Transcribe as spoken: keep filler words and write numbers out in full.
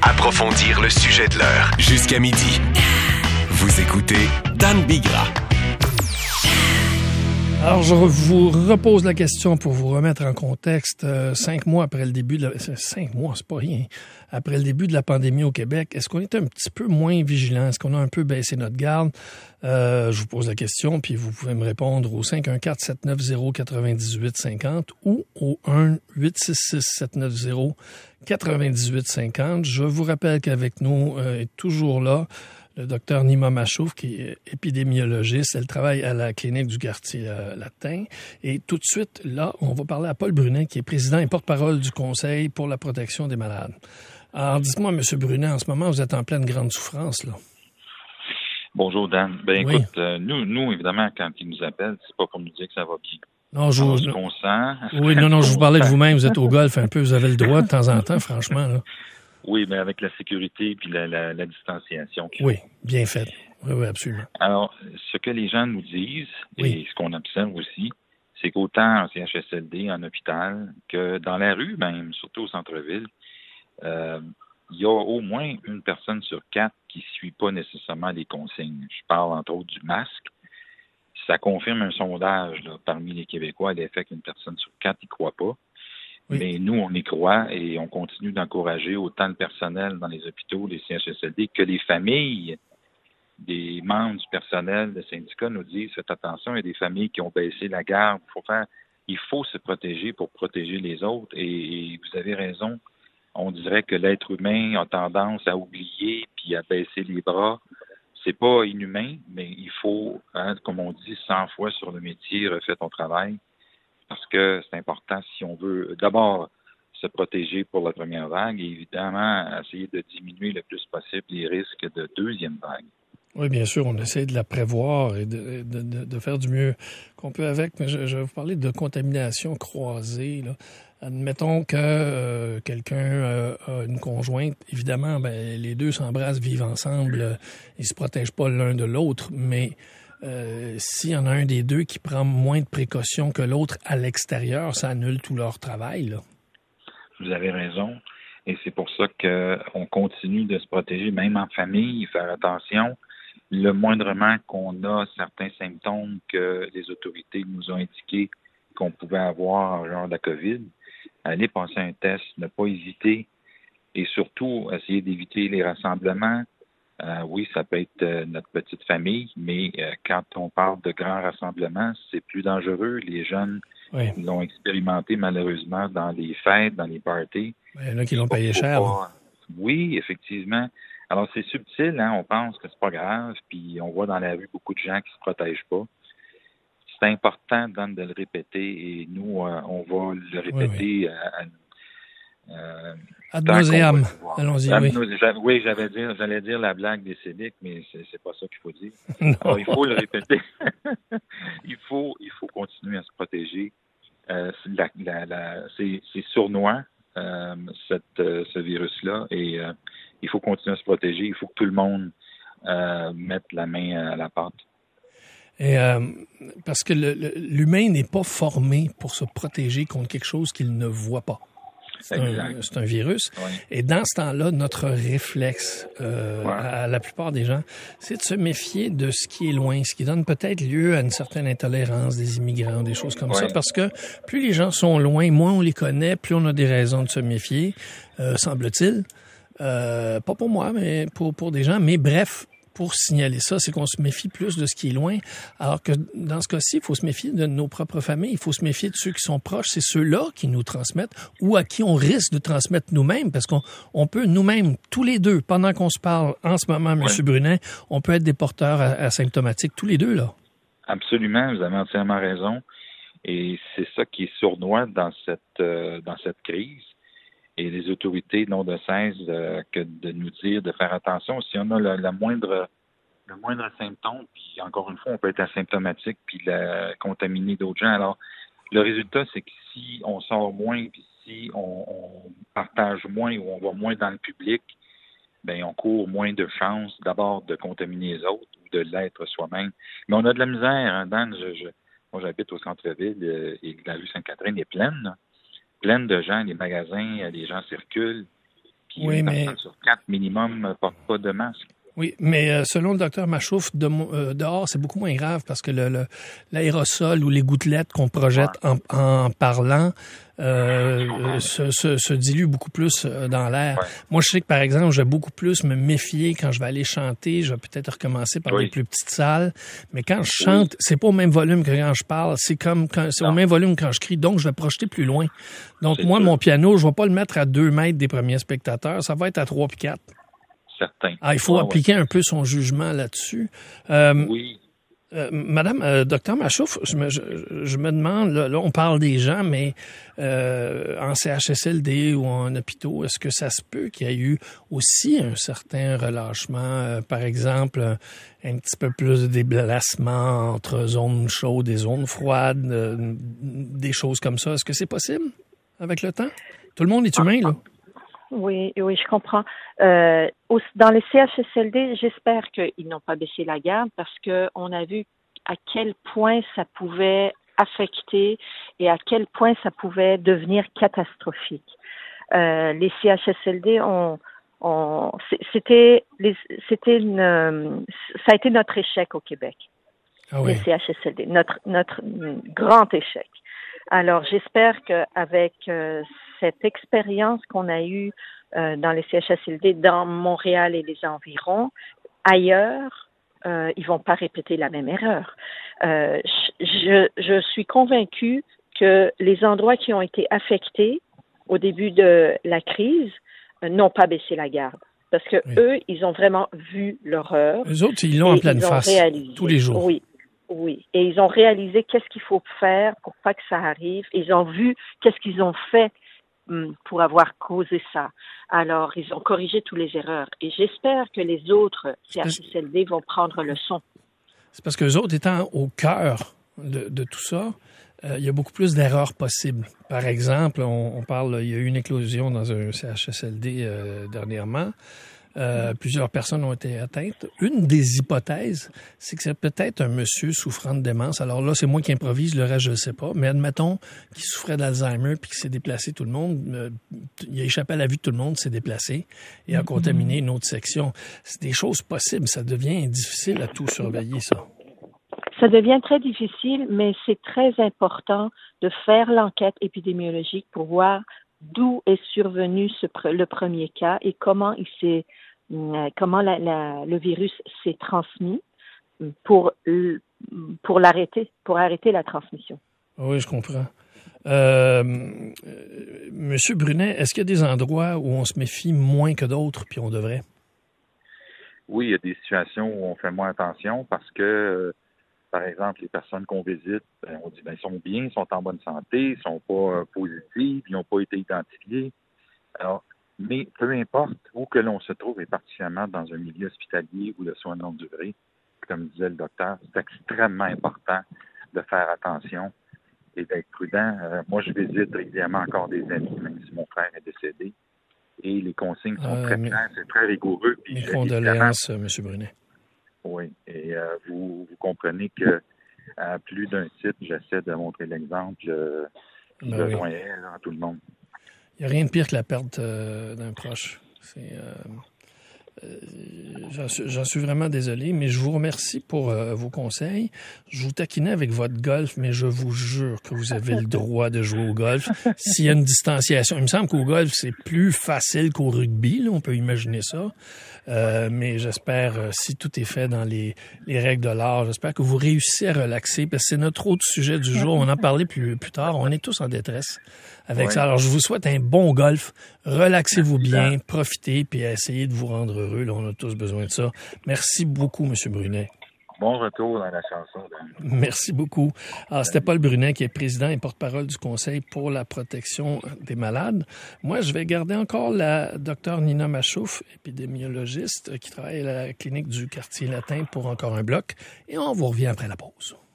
Approfondir le sujet de l'heure. Jusqu'à midi. Vous écoutez Dan Bigra. Alors, je vous repose la question pour vous remettre en contexte. Euh, cinq mois après le début de la... Cinq mois, c'est pas rien. Après le début de la pandémie au Québec, est-ce qu'on est un petit peu moins vigilant? Est-ce qu'on a un peu baissé notre garde? Euh, je vous pose la question, puis vous pouvez me répondre au cinq un quatre, sept neuf zéro, neuf huit cinq zéro ou au un huit six six, sept neuf zéro, neuf huit cinq zéro. Je vous rappelle qu'avec nous euh, est toujours là le docteur Nima Machouf, qui est épidémiologiste. Elle travaille à la clinique du quartier euh, latin. Et tout de suite, là, on va parler à Paul Brunet, qui est président et porte-parole du Conseil pour la protection des malades. Alors, dites-moi, M. Brunet, en ce moment, vous êtes en pleine grande souffrance, là. Bonjour, Dan. Ben oui. écoute, euh, nous, nous, évidemment, quand ils nous appellent, c'est pas pour nous dire que ça va bien. Non, je vous... qu'on sent... Oui, non, non, je vous parlais de vous-même. Vous êtes au golf un peu. Vous avez le droit de temps en temps, franchement, là. Oui, mais avec la sécurité et la, la, la distanciation. Oui, bien fait. Oui, oui, absolument. Alors, ce que les gens nous disent, oui. et ce qu'on observe aussi, c'est qu'autant en C H S L D, en hôpital, que dans la rue même, surtout au centre-ville, euh, il y a au moins une personne sur quatre qui ne suit pas nécessairement les consignes. Je parle entre autres du masque. Ça confirme un sondage là, parmi les Québécois à l'effet qu'une personne sur quatre n'y croit pas. Oui. Mais nous, on y croit et on continue d'encourager autant le personnel dans les hôpitaux, les C H S L D, que les familles des membres du personnel, des syndicats nous disent faites attention, il y a des familles qui ont baissé la garde. Il faut faire, il faut se protéger pour protéger les autres. Et, et vous avez raison, on dirait que l'être humain a tendance à oublier puis à baisser les bras. C'est pas inhumain, mais il faut, hein, comme on dit, cent fois sur le métier, refais ton travail. Parce que c'est important si on veut d'abord se protéger pour la première vague et évidemment essayer de diminuer le plus possible les risques de deuxième vague. Oui, bien sûr, on essaie de la prévoir et de, de, de, de faire du mieux qu'on peut avec. Mais je, je vais vous parler de contamination croisée, là. Admettons que euh, quelqu'un euh, a une conjointe. Évidemment, ben, les deux s'embrassent, vivent ensemble. Euh, ils se protègent pas l'un de l'autre, mais Euh, s'il y en a un des deux qui prend moins de précautions que l'autre à l'extérieur, ça annule tout leur travail, là. Vous avez raison. Et c'est pour ça qu'on continue de se protéger, même en famille, faire attention. Le moindrement qu'on a certains symptômes que les autorités nous ont indiqués qu'on pouvait avoir, genre de la COVID, aller passer un test, ne pas hésiter et surtout essayer d'éviter les rassemblements. Euh, oui, ça peut être euh, notre petite famille, mais euh, quand on parle de grands rassemblements, c'est plus dangereux. Les jeunes oui. l'ont expérimenté malheureusement dans les fêtes, dans les parties. Il y en a qui l'ont payé cher. Pas... Oui, effectivement. Alors, c'est subtil, hein? On pense que c'est pas grave, puis on voit dans la rue beaucoup de gens qui se protègent pas. C'est important, Dan, de le répéter, et nous, euh, on va le répéter oui, oui. à, à Euh, Ad nauseam. Allons-y, Ad oui. Nauseam. Oui, j'avais dire, j'allais dire la blague des Cédic, mais c'est, c'est pas ça qu'il faut dire. Alors, il faut le répéter. il faut, il faut continuer à se protéger. Euh, la, la, la, c'est, c'est sournois, euh, cette, euh, ce virus-là, et euh, il faut continuer à se protéger. Il faut que tout le monde euh, mette la main à la pâte. Et euh, parce que le, le, l'humain n'est pas formé pour se protéger contre quelque chose qu'il ne voit pas. C'est un, c'est un virus. Oui. Et dans ce temps-là, notre réflexe, euh, ouais. à la plupart des gens, c'est de se méfier de ce qui est loin, ce qui donne peut-être lieu à une certaine intolérance des immigrants, des choses comme ouais. ça. Parce que plus les gens sont loin, moins on les connaît, plus on a des raisons de se méfier, euh, semble-t-il. Euh, pas pour moi, mais pour, pour des gens. Mais bref, pour signaler ça, c'est qu'on se méfie plus de ce qui est loin, alors que dans ce cas-ci, il faut se méfier de nos propres familles, il faut se méfier de ceux qui sont proches, c'est ceux-là qui nous transmettent ou à qui on risque de transmettre nous-mêmes, parce qu'on on peut nous-mêmes, tous les deux, pendant qu'on se parle en ce moment, M. Ouais. Brunet, on peut être des porteurs asymptomatiques, tous les deux, là. Absolument, vous avez entièrement raison, et c'est ça qui est sournois dans cette, euh, dans cette crise. Et les autorités n'ont de cesse euh, que de nous dire de faire attention. Si on a le, la moindre, le moindre symptôme, puis encore une fois, on peut être asymptomatique puis la, contaminer d'autres gens. Alors, le résultat, c'est que si on sort moins, puis si on, on partage moins ou on va moins dans le public, bien, on court moins de chances d'abord de contaminer les autres ou de l'être soi-même. Mais on a de la misère, hein, Dan. Je, je, moi, j'habite au centre-ville euh, et la rue Sainte-Catherine est pleine, là. Pleine de gens, les magasins, les gens circulent. Puis oui, une mais... personne sur quatre minimum ne porte pas de masque. Oui, mais euh, selon le docteur Machouf, de, euh, dehors, c'est beaucoup moins grave parce que le, le l'aérosol ou les gouttelettes qu'on projette ouais. en, en parlant euh, se, se, se diluent beaucoup plus dans l'air. Ouais. Moi, je sais que, par exemple, je vais beaucoup plus me méfier quand je vais aller chanter. Je vais peut-être recommencer par oui. des plus petites salles. Mais quand je chante, oui. c'est pas au même volume que quand je parle. C'est comme quand, c'est non. au même volume que quand je crie. Donc, je vais projeter plus loin. Donc, c'est moi, sûr. Mon piano, je vais pas le mettre à deux mètres des premiers spectateurs. Ça va être à trois puis quatre. Certain. Ah, il faut ah, appliquer ouais. un peu son jugement là-dessus. Euh, oui. Euh, Madame, euh, docteur Machouf, je me, je, je me demande, là, là, on parle des gens, mais euh, en C H S L D ou en hôpitaux, est-ce que ça se peut qu'il y ait eu aussi un certain relâchement, euh, par exemple, un, un petit peu plus de déplacement entre zones chaudes et zones froides, euh, des choses comme ça? Est-ce que c'est possible avec le temps? Tout le monde est humain, là. Oui, oui, je comprends. Euh, dans les C H S L D, j'espère qu'ils n'ont pas baissé la garde parce que on a vu à quel point ça pouvait affecter et à quel point ça pouvait devenir catastrophique. Euh, les C H S L D ont, ont c'était, les, c'était une, ça a été notre échec au Québec. Ah oui. Les C H S L D, notre notre grand échec. Alors, j'espère qu'avec euh, cette expérience qu'on a eue euh, dans les C H S L D, dans Montréal et les environs, ailleurs, euh, ils vont pas répéter la même erreur. Euh, je, je suis convaincue que les endroits qui ont été affectés au début de la crise euh, n'ont pas baissé la garde. Parce que oui. eux, ils ont vraiment vu l'horreur. Les autres, ils l'ont en pleine face réalisé. Tous les jours. Oui. Oui, et ils ont réalisé qu'est-ce qu'il faut faire pour pas que ça arrive. Ils ont vu qu'est-ce qu'ils ont fait hum, pour avoir causé ça. Alors, ils ont corrigé toutes les erreurs. Et j'espère que les autres C H S L D vont prendre leçon. C'est parce que les autres étant au cœur de, de tout ça, euh, il y a beaucoup plus d'erreurs possibles. Par exemple, on, on parle, il y a eu une éclosion dans un C H S L D euh, dernièrement. Euh, plusieurs personnes ont été atteintes. Une des hypothèses, c'est que c'est peut-être un monsieur souffrant de démence. Alors là, c'est moi qui improvise, le reste, je ne sais pas. Mais admettons qu'il souffrait d'Alzheimer puis qu'il s'est déplacé tout le monde. Euh, il a échappé à la vue de tout le monde, s'est déplacé et a contaminé une autre section. C'est des choses possibles. Ça devient difficile à tout surveiller, ça. Ça devient très difficile, mais c'est très important de faire l'enquête épidémiologique pour voir d'où est survenu ce, le premier cas et comment il s'est, comment la, la, le virus s'est transmis pour, pour l'arrêter, pour arrêter la transmission. Oui, je comprends. Euh, Monsieur Brunet, est-ce qu'il y a des endroits où on se méfie moins que d'autres, puis on devrait? Oui, il y a des situations où on fait moins attention parce que par exemple, les personnes qu'on visite, ben, on dit ben, ils sont bien, ils sont en bonne santé, ils sont pas euh, positifs, ils n'ont pas été identifiés. Alors, mais peu importe où que l'on se trouve, et particulièrement dans un milieu hospitalier où le soin de longue durée, comme disait le docteur, c'est extrêmement important de faire attention et d'être prudent. Euh, moi, je visite régulièrement encore des amis, même si mon frère est décédé. Et les consignes sont euh, très mais, claires, c'est très rigoureux. Puis mes condoléances, M. Brunet. Oui, et euh, vous, vous comprenez que à plus d'un titre, j'essaie de montrer l'exemple euh, qui ben besoin oui. est à tout le monde. Il n'y a rien de pire que la perte euh, d'un proche. C'est, euh, euh, j'en, suis, j'en suis vraiment désolé, mais je vous remercie pour euh, vos conseils. Je vous taquinais avec votre golf, mais je vous jure que vous avez le droit de jouer au golf. S'il y a une distanciation, il me semble qu'au golf, c'est plus facile qu'au rugby, là, on peut imaginer ça. Euh, mais j'espère, euh, si tout est fait dans les, les règles de l'art, j'espère que vous réussissez à relaxer, parce que c'est notre autre sujet du jour. On en parlait plus, plus tard. On est tous en détresse avec oui. ça. Alors, je vous souhaite un bon golf. Relaxez-vous bien, profitez, puis essayez de vous rendre heureux. Là, on a tous besoin de ça. Merci beaucoup, M. Brunet. Bon retour dans la chanson. Merci beaucoup. Alors, c'était Paul Brunet, qui est président et porte-parole du Conseil pour la protection des malades. Moi, je vais garder encore la docteure Nina Machouf, épidémiologiste, qui travaille à la clinique du Quartier Latin pour encore un bloc. Et on vous revient après la pause.